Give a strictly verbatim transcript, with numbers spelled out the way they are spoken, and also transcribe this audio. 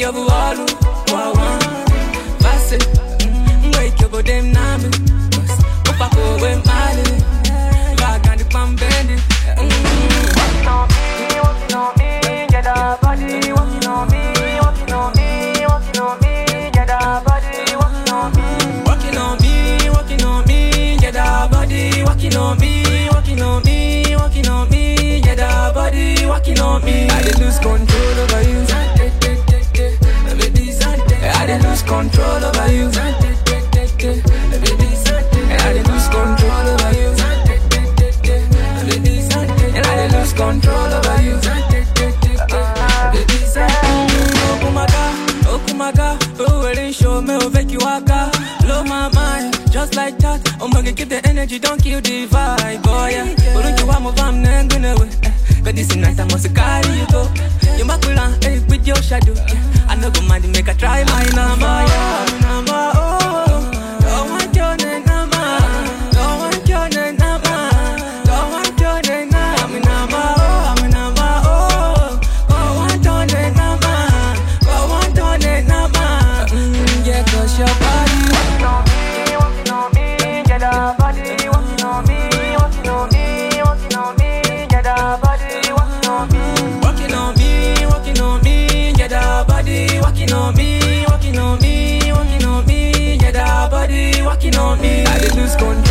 of walu, wawan. Vase, wake you go dem nami. Upa ko we mali, vaga di pambendi. Walking on me, walking on me, get a body. Walking on me, walking on me, walking on me, get a body. Walking on me, walking on me, walking on me, get a body. Walking on me, walking on me, walking on me, get a body. Walking on me, I did lose control over you. I did lose control over you. I did lose control over you. And I did lose control over you. Okumaga, Okumaga, oh, well, they show me over you waka. Blow my mind, just like that. I'm gonna keep the energy, don't kill the vibe, boy. Yeah. But don't you want my fam, then go away. Cause this night I must carry you go. You back hey, with your shadow. Yeah. I know go mind make a try my number. Yeah, number, oh. Don't want your name, number. Don't want your name, number. Don't want your name, number. I'm a number, oh. I'm a number, oh. Don't want your name, number. Don't want your name, number. Mm, yeah, cause your body walking on me, walking on me, get a body. Walking on me, walking on me, walking on me, get a body. Walking on me, walking on me, walking on me, get a body. Walking on me, walking on me, walking on me, get a body. Walking on me, I did lose control.